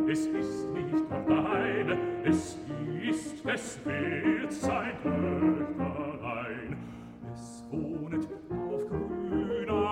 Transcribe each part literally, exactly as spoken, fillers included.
es ist nicht nur deine, es ist des Wegs sein Töchterlein. Es wohnet auf grüner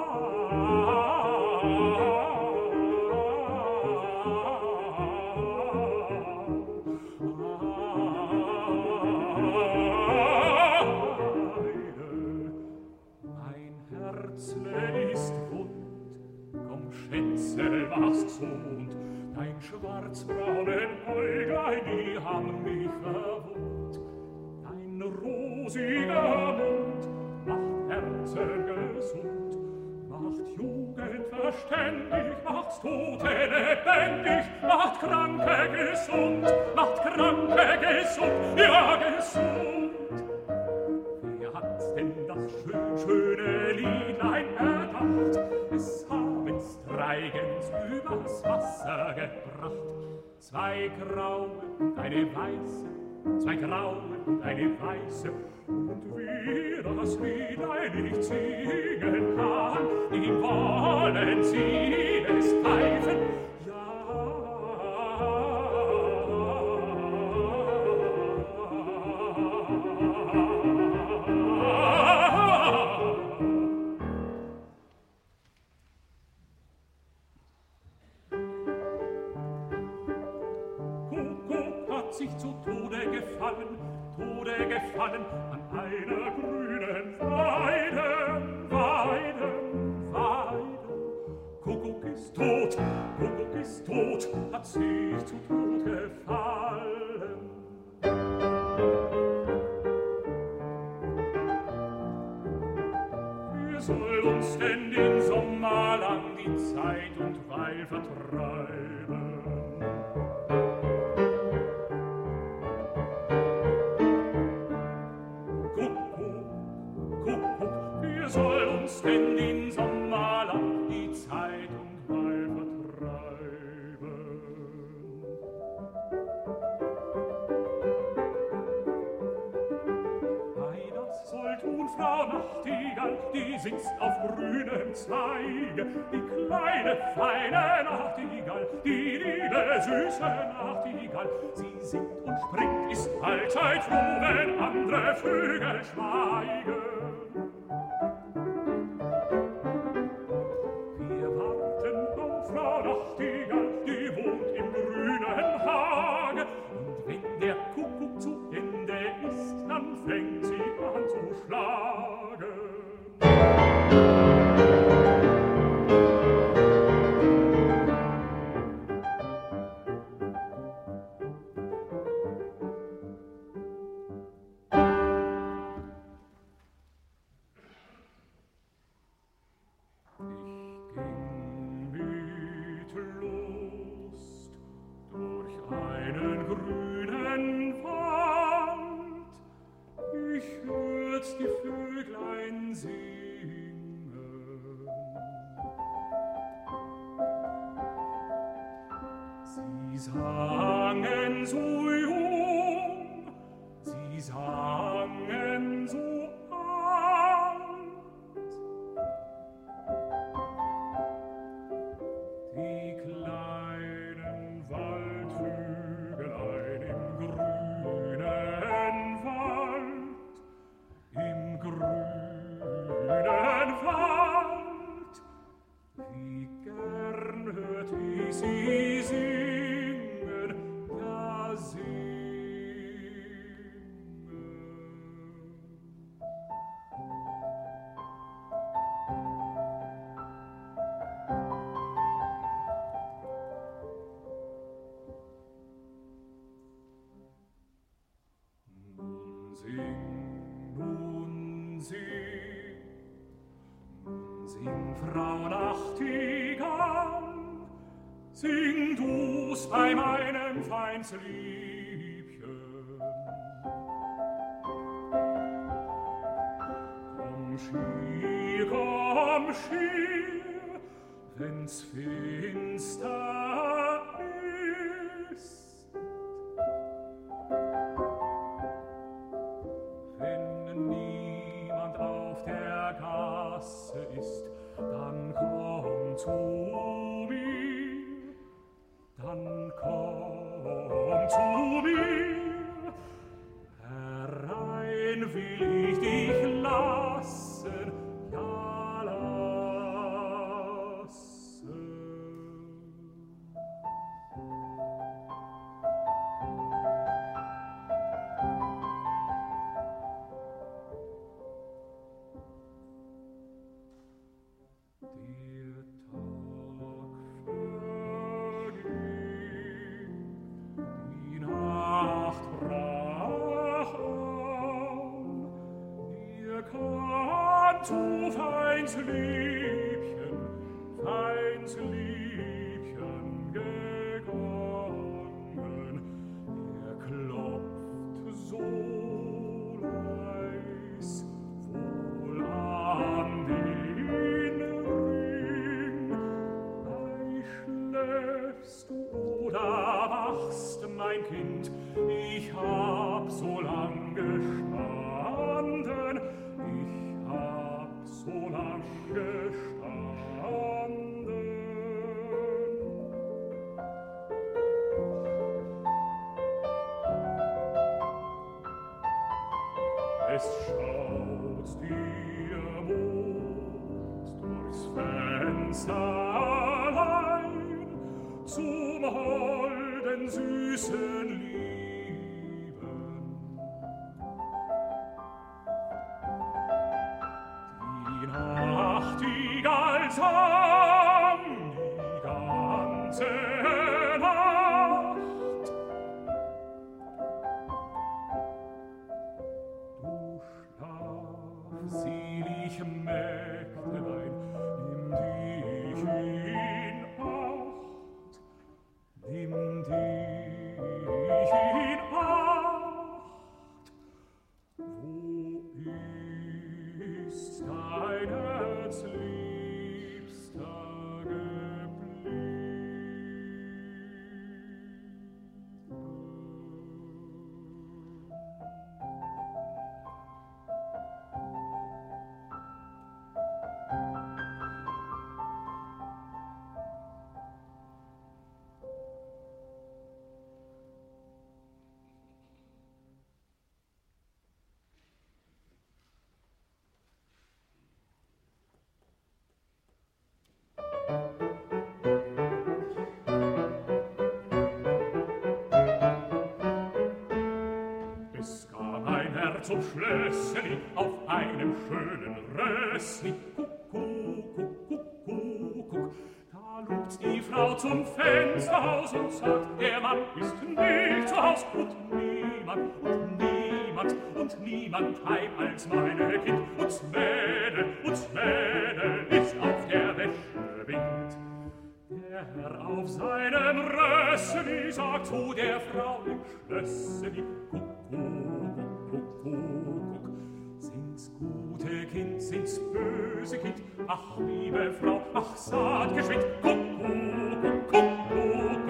und dein schwarzbraunen Äuglein, die haben mich verwundt. Dein rosiger Mund macht Herzen gesund, macht Jugend verständig, macht Tote lebendig, macht Kranke gesund, macht Kranke gesund, ja gesund. Wer hat denn das schön, schöne Liedlein erdacht? Es haben's Dreigens übers Wasser gebracht. Zwei graue und eine weiße, zwei graue und eine weiße. Und wie das Liedlein nicht singen kann, ihm wollen sie es pfeifen. Sich zu Tode gefallen, Tode gefallen an einer grünen Weide, Weide, Weide. Kuckuck ist tot, Kuckuck ist tot, hat sich zu Tod gefallen. Wer soll uns denn den Sommer lang die Zeit und Weil vertreiben? Denn den Sommer lang die Zeit und Weil vertreiben. Ei, das soll tun Frau Nachtigall, die sitzt auf grünem Zweige, die kleine, feine Nachtigall, die liebe, süße Nachtigall. Sie singt und springt, ist allzeit froh, wenn andere Vögel schweigen. Sangen so jung, sie sangen so alt. Die kleinen Waldvögelein im grünen Wald, im grünen Wald, wie gern hört ich sie singen, ja singen. Nun sing, nun sing, nun sing, Frau Nachtigall, sing du's bei meinem Feinsliebchen. Komm schier, komm schier, wenn's finster ist. Wenn niemand auf der Gasse ist, dann komm zu mir, dann schläfst du oder wachst, mein Kind? Ich hab so lang gestanden, ich hab so lang gestanden. Es schaut dir Mond durchs Fenster allein zum holden, süßen Lieben. Die Nachtigall sang die ganze Nacht. Du schlaf, selig Mägdlein, nimm dich in Acht, nimm dich in Acht. Wo ist dein Herz liebster geblieben? Es gab ein Herzog Schlössli auf einem schönen Rössli. Kuckuck, kuckuck, kuckuck. Da lugt die Frau zum Fensterhaus und sagt, der Mann ist nicht zu Haus. Und niemand, und niemand, und niemand heim als meine Kind. Und Smädel, und Smädel ist auf der Wäsche Wind. Der Herr auf seinem Rössli sagt zu der Frau im Schlössli, Kuckuck, kuckuck, sind's gute Kind, sind's böse Kind, ach, liebe Frau, ach, sagt geschwind, Kuckuck, kuckuck,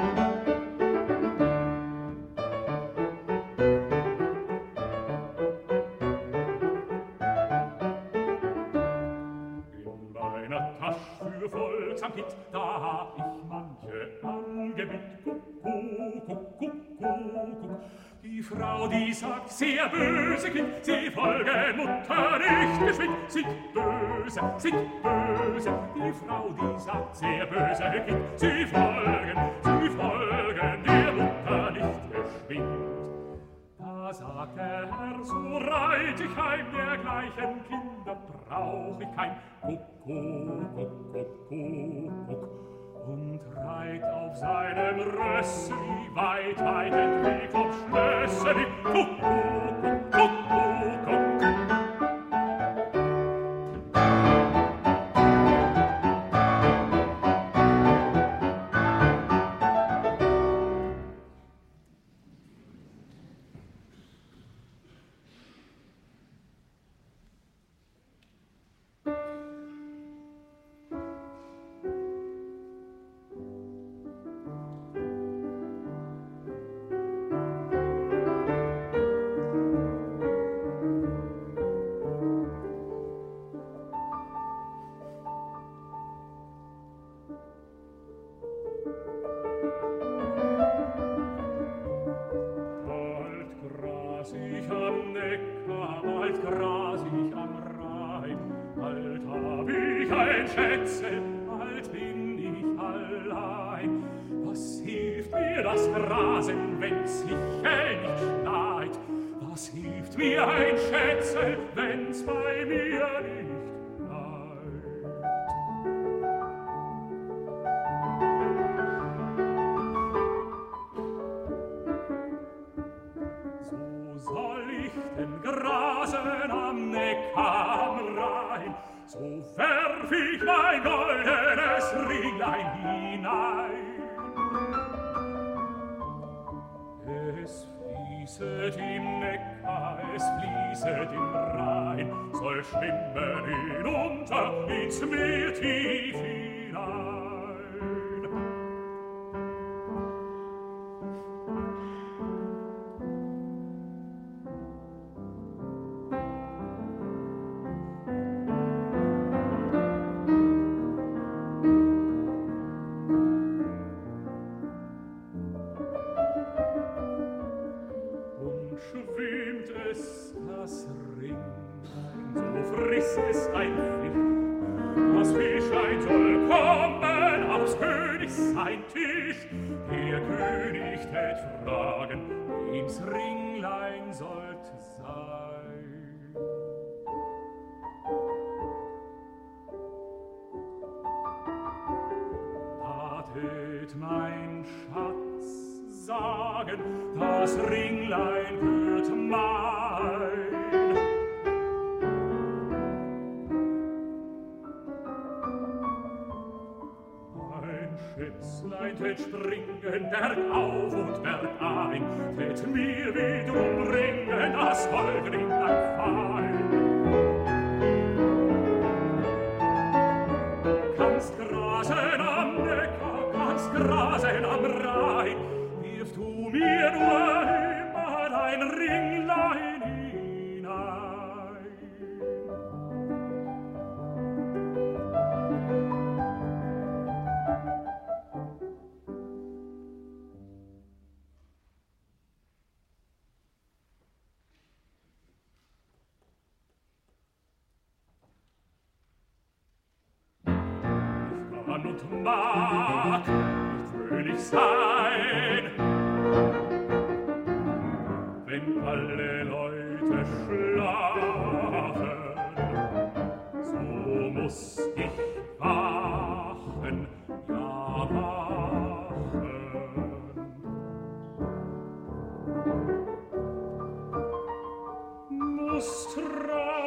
in meiner Tasche für Volksamkeit, da hab ich manche angebit, Kuckuck, kuckuck, kuckuck. Die Frau, die sagt, sehr böse Kind, sie folgen Mutter nicht geschwind, sind böse, sind böse. Die Frau, die sagt, sehr böse Kind, sie folgen, sie folgen der Mutter nicht geschwind. Da sagt der Herr, so reit ich heim, dergleichen Kinder brauch ich kein. Kuckuck, kuckuck, kuckuck. Und reit auf seinem Rössli weit, weit entweg vom Schlössli. Kuckuck, kuckuck, kuckuck. Bald bin ich allein. Was hilft mir das Grasen, wenn's sicher nicht schneit? Was hilft mir ein Schätzel, wenn's bei mir nicht bleibt? So soll ich denn grasen am Neckar am Rhein, so werf ich mein goldenes Ringlein hinein. Es fließet im Neckar, es fließet im Rhein, soll schwimmen hinunter ins Meer tief hinein. ist ein Tisch. Der König tät fragen, wem's Ringlein sollt sein. Da tät mein Schatz sagen, das Ringlein wird mein. Schätzlein tät springen bergauf und bergein, tät mir wiederum bringen das Goldringlein fein. Kannst grasen am Neckar, kannst grasen am Rhein, wirf du mir nur immer dein Ringlein hinein. Und mag nicht fröhlich sein, wenn alle Leute schlafen, so muss ich wachen, ja wachen. Muss traurig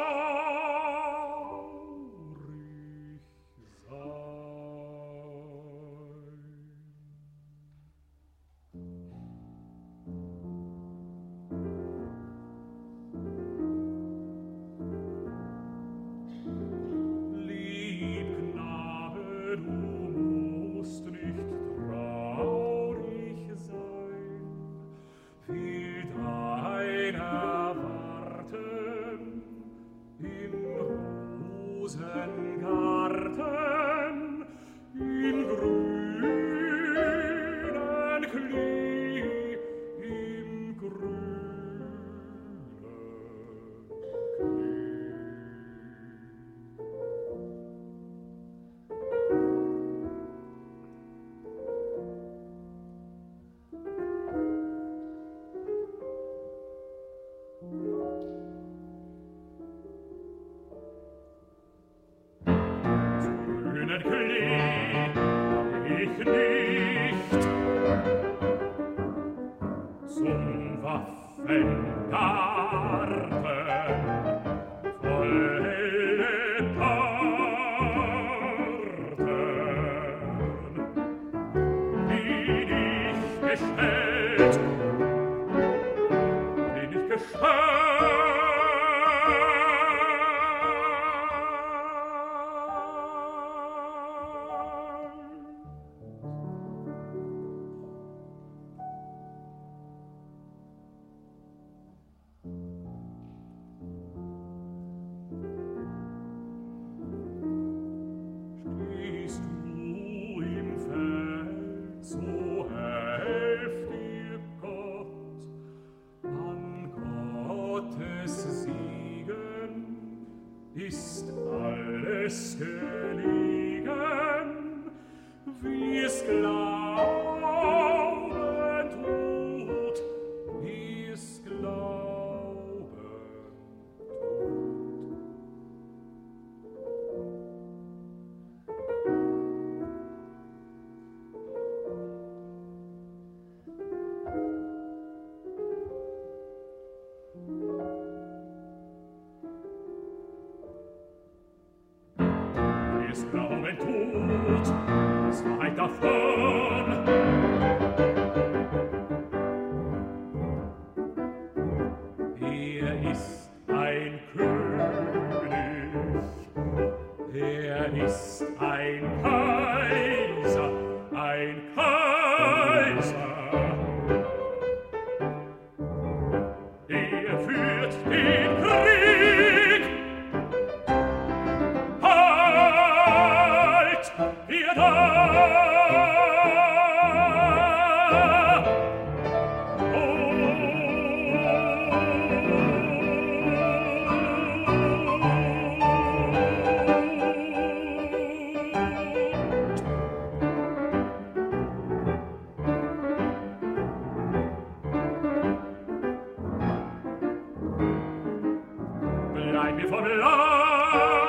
vom Land.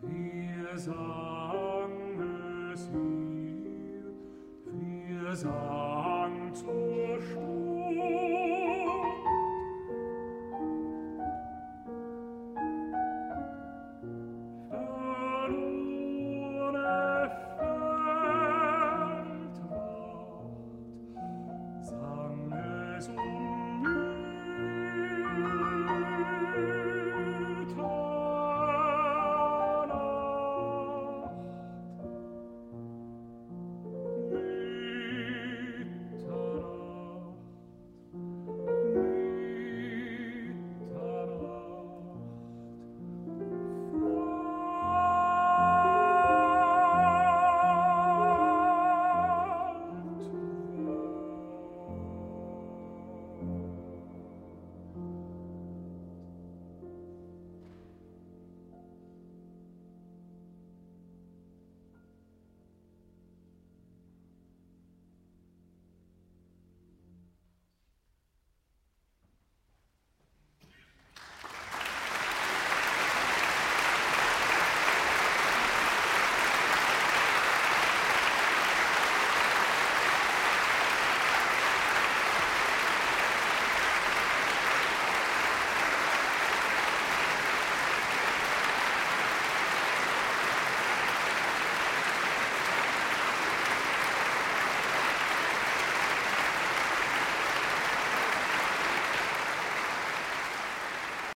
Wir sang es hier, wir sang